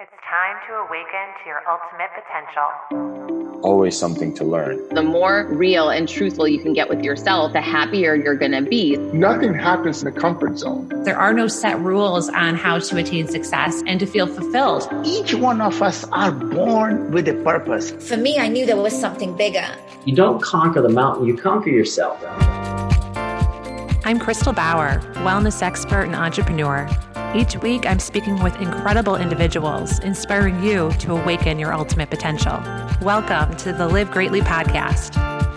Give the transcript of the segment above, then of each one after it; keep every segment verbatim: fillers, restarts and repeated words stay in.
It's time to awaken to your ultimate potential. Always something to learn. The more real and truthful you can get with yourself, the happier you're going to be. Nothing happens in a comfort zone. There are no set rules on how to attain success and to feel fulfilled. Each one of us are born with a purpose. For me, I knew there was something bigger. You don't conquer the mountain, you conquer yourself. I'm Crystal Bauer, wellness expert and entrepreneur. Each week, I'm speaking with incredible individuals, inspiring you to awaken your ultimate potential. Welcome to the Live Greatly podcast.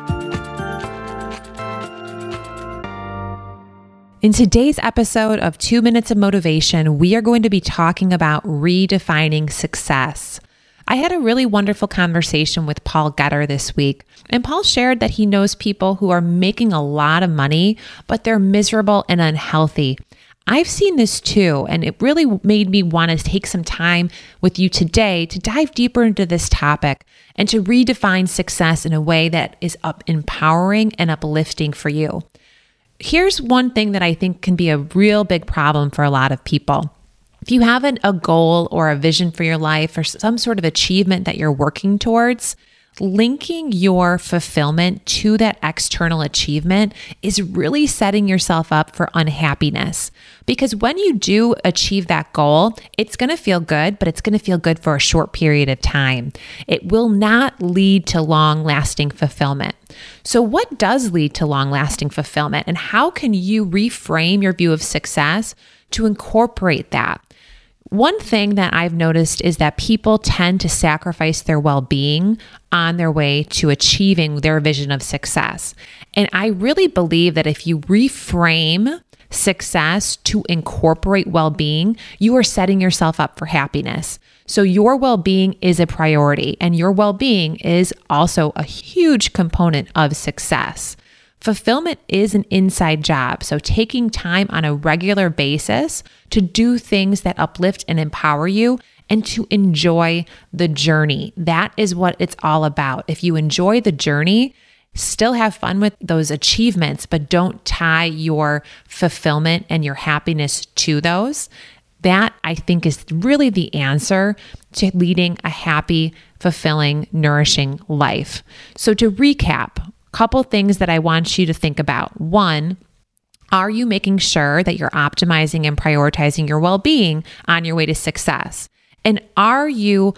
In today's episode of Two Minutes of Motivation, we are going to be talking about redefining success. I had a really wonderful conversation with Paul Getter this week, and Paul shared that he knows people who are making a lot of money, but they're miserable and unhealthy. I've seen this too, and it really made me want to take some time with you today to dive deeper into this topic and to redefine success in a way that is up empowering and uplifting for you. Here's one thing that I think can be a real big problem for a lot of people. If you have an, a goal or a vision for your life or some sort of achievement that you're working towards, linking your fulfillment to that external achievement is really setting yourself up for unhappiness. Because when you do achieve that goal, it's going to feel good, but it's going to feel good for a short period of time. It will not lead to long-lasting fulfillment. So what does lead to long-lasting fulfillment, and how can you reframe your view of success to incorporate that? One thing that I've noticed is that people tend to sacrifice their well-being on their way to achieving their vision of success. And I really believe that if you reframe success to incorporate well-being, you are setting yourself up for happiness. So your well-being is a priority, and your well-being is also a huge component of success. Fulfillment is an inside job, so taking time on a regular basis to do things that uplift and empower you and to enjoy the journey. That is what it's all about. If you enjoy the journey, still have fun with those achievements, but don't tie your fulfillment and your happiness to those. That, I think, is really the answer to leading a happy, fulfilling, nourishing life. So to recap, couple things that I want you to think about. One, are you making sure that you're optimizing and prioritizing your well-being on your way to success? And are you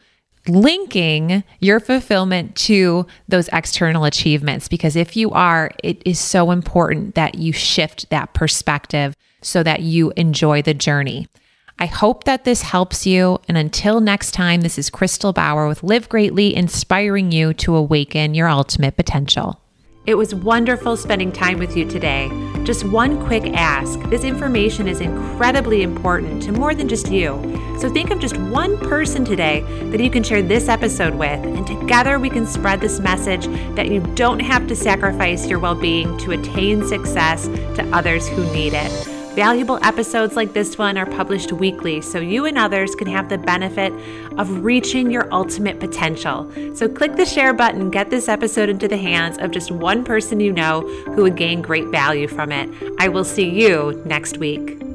linking your fulfillment to those external achievements? Because if you are, it is so important that you shift that perspective so that you enjoy the journey. I hope that this helps you. And until next time, this is Crystal Bauer with Live Greatly, inspiring you to awaken your ultimate potential. It was wonderful spending time with you today. Just one quick ask. This information is incredibly important to more than just you. So think of just one person today that you can share this episode with, and together we can spread this message that you don't have to sacrifice your well-being to attain success to others who need it. Valuable episodes like this one are published weekly, so you and others can have the benefit of reaching your ultimate potential. So click the share button and get this episode into the hands of just one person you know who would gain great value from it. I will see you next week.